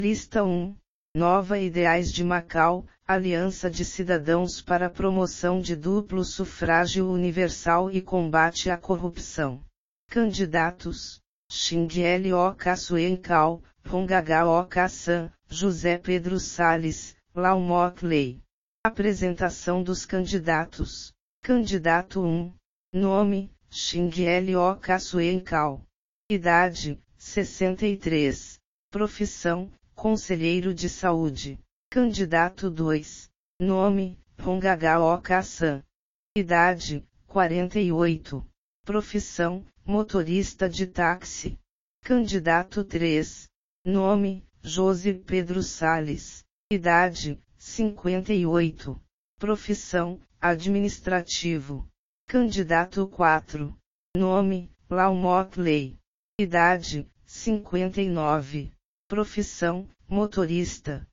Lista 1. Nova Ideais de Macau, Aliança de Cidadãos para a Promoção de Duplo Sufrágio Universal e Combate à Corrupção. Candidatos: Xing Lok Suen Cao, Hongaga Ok San, José Pedro Salles, Lau Moc Lei. Apresentação dos candidatos. Candidato 1. Nome: Xing Lok Suen Cao. Idade: 63. Profissão: Conselheiro de Saúde. Candidato 2. Nome: Hongaga Ok San. Idade: 48. Profissão: Motorista de táxi. Candidato 3. Nome: José Pedro Salles. Idade: 58. Profissão: Administrativo. Candidato 4. Nome: Lau Moc Lei. Idade: 59. Profissão: Motorista.